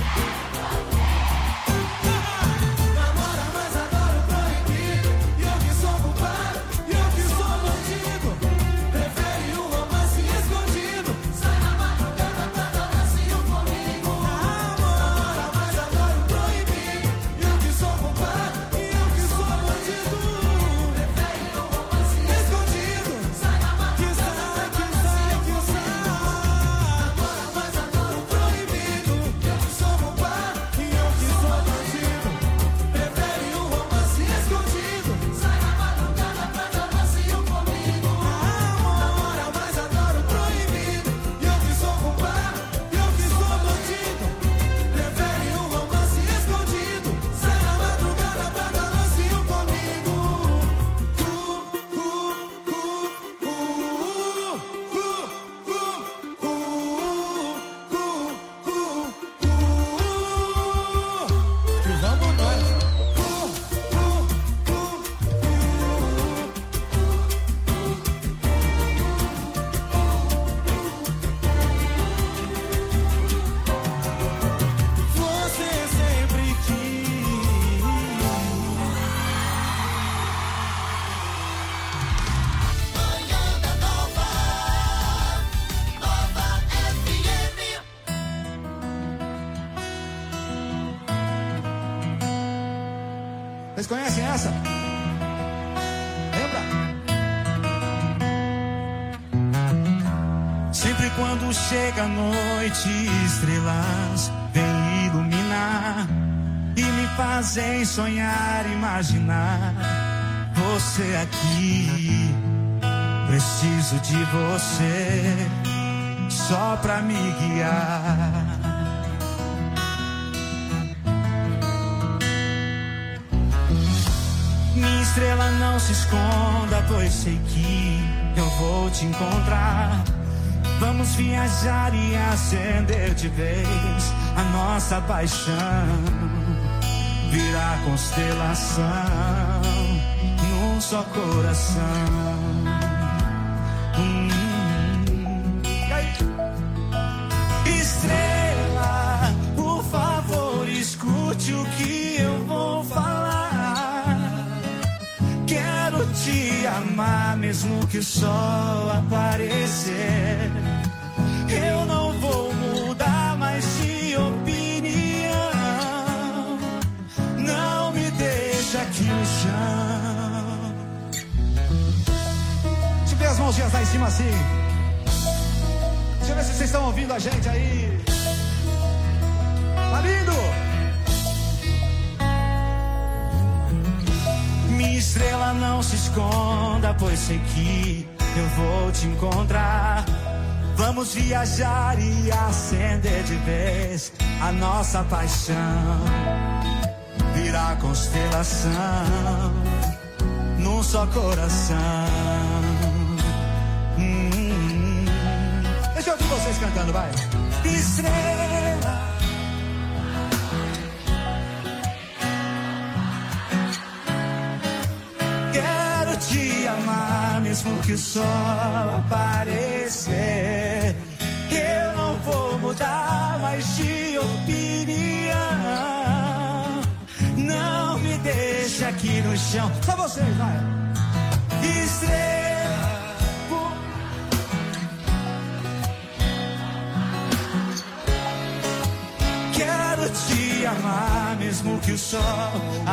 Namora, mas adoro proibido. E eu que sou culpado, e eu que sou bandido. Prefere um romance escondido. Sai na madrugada pra dar lacinho comigo. Namora, mas adoro proibido. E eu que sou culpado, e eu que sou bandido. Prefere um romance escondido. Sai na madrugada pra dar lacinho comigo. Namora, mas adoro proibido. Eu que sou culpado, e eu que sou bandido. Prefere um romance escondido. Sai na madrugada pra dar lacinho comigo. Namora, mas adoro proibido. E eu que sou culpado, e eu que sou bandido. Prefere um romance escondido. Sai na madrugada pra dar lacinho comigo. Que vamos nós. Você sempre quis. Manhã da Nova, Nova F M. Vocês conhecem essa? Lembra? Sempre quando chega a noite, estrelas vêm iluminar e me fazem sonhar, imaginar você aqui. Preciso de você só pra me guiar. Minha estrela, não se esconda, pois sei que eu vou te encontrar. Vamos viajar e acender de vez a nossa paixão. Virar constelação num só coração. Hum. E aí? Estrela, por favor, escute o que eu vou falar. Quero te amar mesmo que o sol aparecer. Eu não vou mudar mais de opinião. Não me deixa aqui no chão. Deixa eu ver as mãozinhas lá em cima assim. Deixa eu ver se vocês estão ouvindo a gente aí. Tá lindo? Minha estrela, não se esconda, pois sei que eu vou te encontrar. Vamos viajar e acender de vez a nossa paixão. Virar constelação num só coração. Hum. Deixa eu ouvir vocês cantando, vai. Estrela, quero te amar mesmo que o sol aparecer. Eu não vou mudar mais de opinião. Não me deixe aqui no chão. Só vocês, vai. Estrela, por... quero te amar mesmo que o sol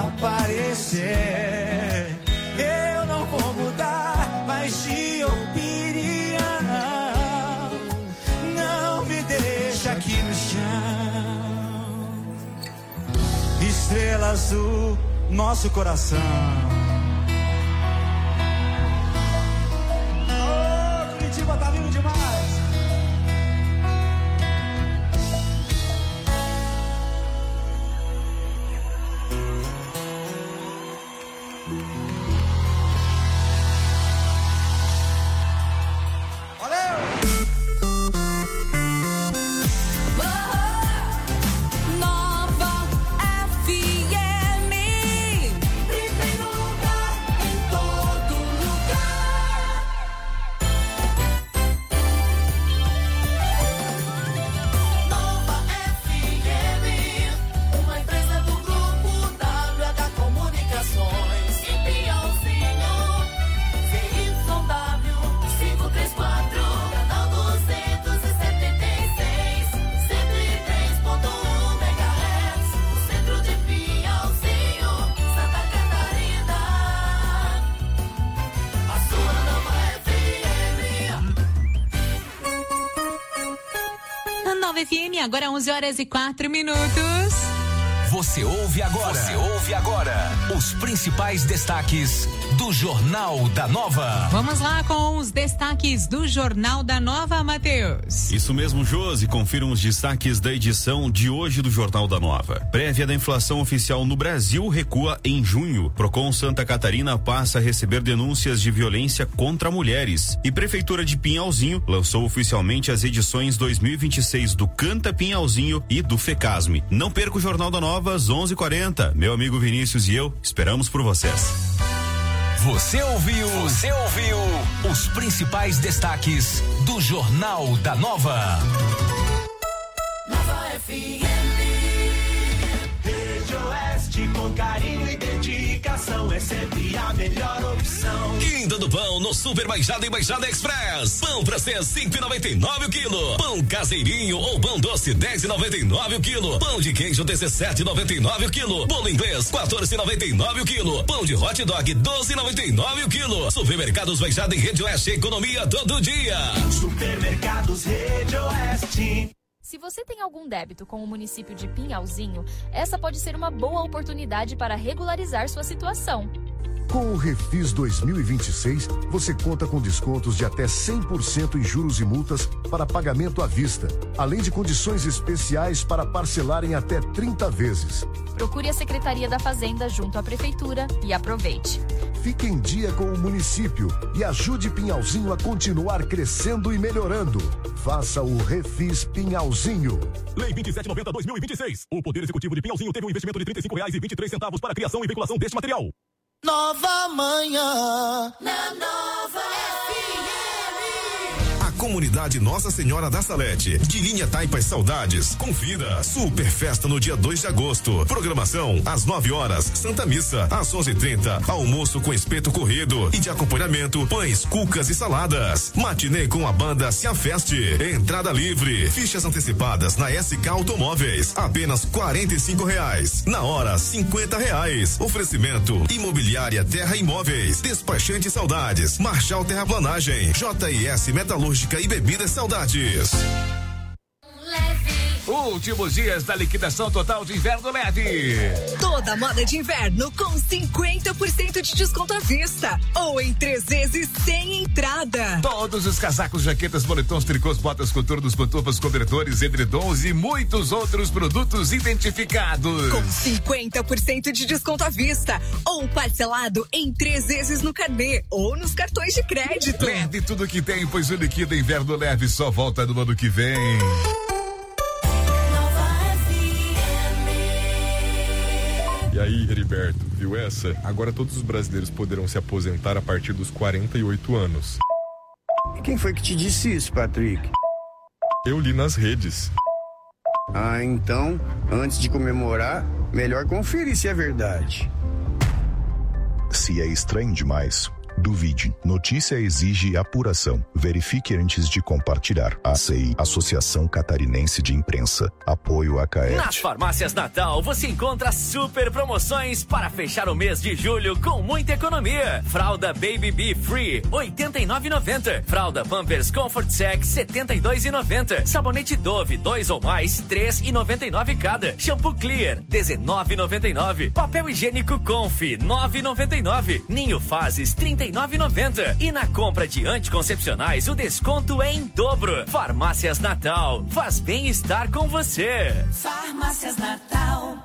aparecer. Eu não vou mudar mais de opinião. Não me deixa aqui no chão. Estrelas do nosso coração. Oh, Curitiba tá lindo demais. Nova F M. nove F M, agora onze horas e quatro minutos. Você ouve agora. Você ouve agora os principais destaques do Jornal da Nova. Vamos lá com os destaques do Jornal da Nova, Matheus. Isso mesmo, Josi. Confiram os destaques da edição de hoje do Jornal da Nova. Prévia da inflação oficial no Brasil recua em junho. Procon Santa Catarina passa a receber denúncias de violência contra mulheres. E Prefeitura de Pinhalzinho lançou oficialmente as edições dois mil e vinte e seis do Canta Pinhalzinho e do FECASME. Não perca o Jornal da Nova às onze e quarenta. Meu amigo Vinícius e eu esperamos por vocês. Você ouviu? Você ouviu os principais destaques do Jornal da Nova. Nova F M. Rede Oeste com carinho e dedicação é sempre a melhor opção. Quinta do Pão no Super Baixada e Baixada Express. Pão francês cinco e noventa e nove o quilo. Pão caseirinho ou pão doce dez e noventa e nove o quilo. Pão de queijo dezessete e noventa e nove o quilo. Bolo inglês quatorze e noventa e nove o quilo. Pão de hot dog doze e noventa e nove o quilo. Supermercados Baixada e Rede Oeste, economia todo dia. Supermercados Rede Oeste. Se você tem algum débito com o município de Pinhalzinho, essa pode ser uma boa oportunidade para regularizar sua situação. Com o Refis dois mil e vinte e seis, você conta com descontos de até cem por cento em juros e multas para pagamento à vista, além de condições especiais para parcelar em até trinta vezes. Procure a Secretaria da Fazenda junto à Prefeitura e aproveite. Fique em dia com o município e ajude Pinhalzinho a continuar crescendo e melhorando. Faça o Refis Pinhalzinho. Lei vinte e sete noventa barra dois mil e vinte e seis. O Poder Executivo de Pinhalzinho teve um investimento de trinta e cinco reais e vinte e três centavos para a criação e veiculação deste material. Nova Manhã na Nova F A comunidade Nossa Senhora da Salete, de linha Taipas Saudades. Confira. Super festa no dia dois de agosto. Programação às nove horas, Santa Missa às onze e trinta, almoço com espeto corrido e de acompanhamento pães, cucas e saladas. Matinê com a banda Se Afeste. Entrada livre. Fichas antecipadas na S K Automóveis. Apenas quarenta e cinco reais. Na hora, cinquenta reais. Oferecimento Imobiliária Terra Imóveis. Despachante Saudades. Marchal Terraplanagem. J S Metalúrgica e Bebidas Saudades. Últimos dias da liquidação total de inverno leve. Toda moda de inverno com cinquenta por cento de desconto à vista ou em três vezes sem entrada. Todos os casacos, jaquetas, moletons, tricôs, botas, coturnos, pantufas, cobertores, edredons e muitos outros produtos identificados. Com cinquenta por cento de desconto à vista ou parcelado em três vezes no carnê ou nos cartões de crédito. Leve tudo que tem, pois o Liquida Inverno Leve só volta no ano que vem. E aí, Heriberto, viu essa? Agora todos os brasileiros poderão se aposentar a partir dos quarenta e oito anos. E quem foi que te disse isso, Patrick? Eu li nas redes. Ah, então, antes de comemorar, melhor conferir se é verdade. Se é estranho demais, duvide. Notícia exige apuração. Verifique antes de compartilhar. A C I, Associação Catarinense de Imprensa. Apoio a CAET. Nas farmácias Natal você encontra super promoções para fechar o mês de julho com muita economia. Fralda Baby Bee Free, oitenta e nove reais e noventa centavos. Fralda Pampers Comfort Sec, setenta e dois reais e noventa centavos. Sabonete Dove, dois ou mais, três reais e noventa e nove centavos cada. Shampoo Clear, dezenove reais e noventa e nove centavos. Papel higiênico Conf, nove reais e noventa e nove centavos. Ninho Fases, trinta e nove reais e noventa centavos. E na compra de anticoncepcionais, o desconto é em dobro. Farmácias Natal, faz bem estar com você. Farmácias Natal.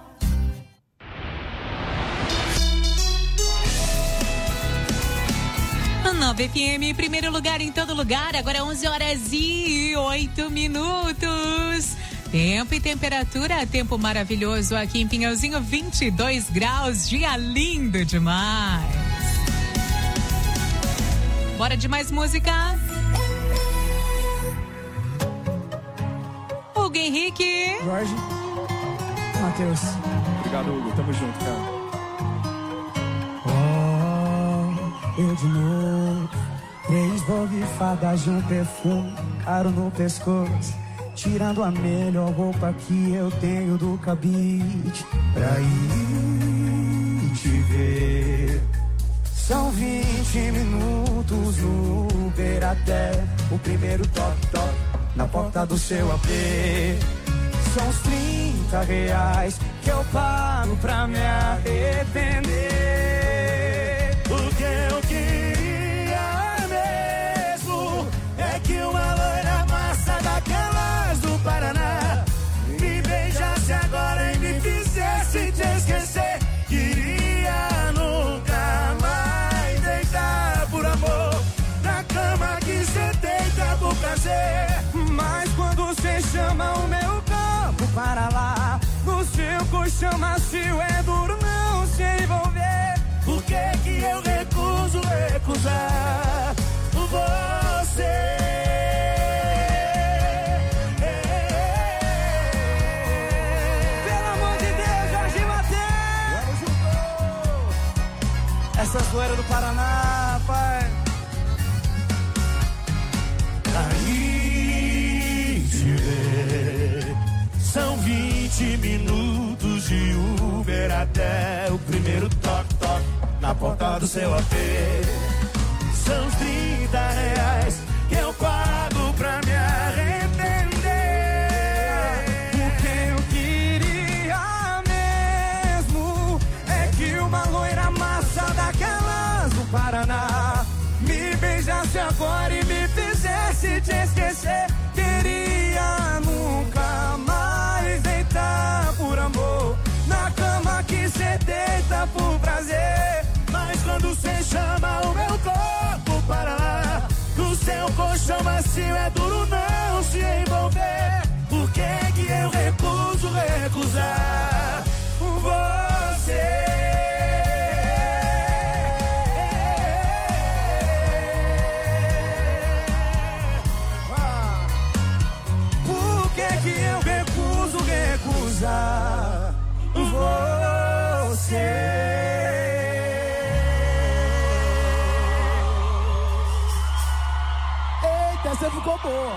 Nova F M, primeiro lugar em todo lugar, agora onze horas e oito minutos. Tempo e temperatura, tempo maravilhoso aqui em Pinhalzinho, vinte e dois graus, dia lindo demais. Bora de mais música? Hugo Henrique. Jorge. Matheus. Obrigado, Hugo. Tamo junto, cara. Oh, eu de novo. Três borrifadas de um perfume caro no pescoço. Tirando a melhor roupa que eu tenho do cabide. Pra ir te ver. São vinte minutos no Uber até o primeiro top top. na porta do seu A P. São os trinta reais que eu pago pra me arrepender. O que eu queria mesmo é que uma loira massa daquelas do Paraná me beijasse agora e me fizesse te esquecer. Queria nunca mais deitar por amor na cama que cê deita por prazer. Mas quando cê chama o meu corpo para lá, no seu colchão macio é duro não se envolver. Por que que eu recuso recusar você? Essas loiras do Paraná, pai. Aí te ver. São vinte minutos de Uber até o primeiro toque-toque na porta do seu A P. São os trinta reais que eu pago pra me arrepender. O que eu queria mesmo é que uma loira massa daquelas do Paraná me beijasse agora e me fizesse te esquecer. Queria nunca mais deitar por amor na cama que cê deita por prazer. Mas quando cê chama o meu corpo para lá, o seu colchão macio é duro não se envolver. Por que que eu recuso recusar você? Que eu recuso recusar você. Eita, essa ficou boa.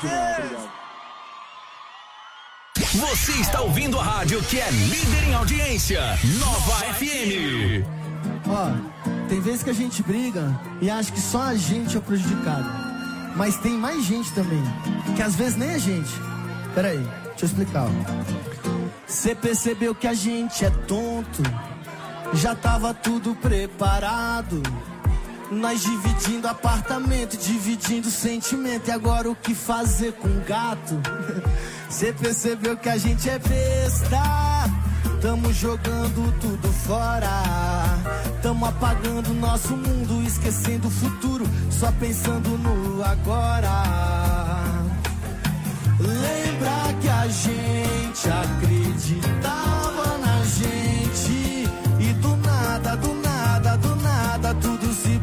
Você está ouvindo a rádio que é líder em audiência, Nova F M. Ó, tem vezes que a gente briga e acha que só a gente é prejudicado. Mas tem mais gente também, que às vezes nem a gente. Peraí, deixa eu explicar. Cê percebeu que a gente é tonto, já tava tudo preparado. Nós dividindo apartamento, dividindo sentimento. E agora o que fazer com gato? Cê percebeu que a gente é besta, tamo jogando tudo fora. Tamo apagando nosso mundo, esquecendo o futuro, só pensando no agora. Lembra que a gente acreditava na gente e do nada, do nada, do nada tudo se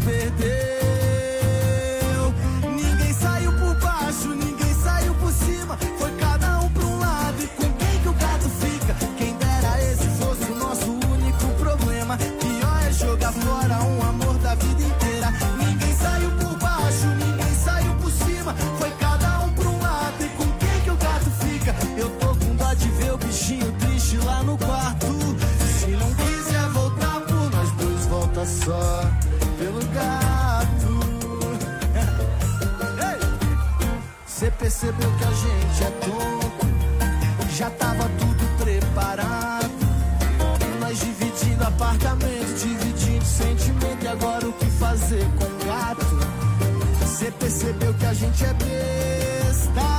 perdeu. Ninguém saiu por baixo, ninguém saiu por cima, foi cada um pra um lado. E com quem que o gato fica? Quem dera esse fosse o nosso único problema. Pior é jogar fora um amor da vida inteira. Ninguém saiu por baixo, ninguém saiu por cima, foi cada um pra um lado. E com eu tô com dó de ver o bichinho triste lá no quarto. Se não quiser voltar por nós dois, volta só pelo gato. Cê percebeu que a gente é tonto, já tava tudo preparado. Nós dividindo apartamento, dividindo sentimento. E agora o que fazer com o gato? Cê percebeu que a gente é besta,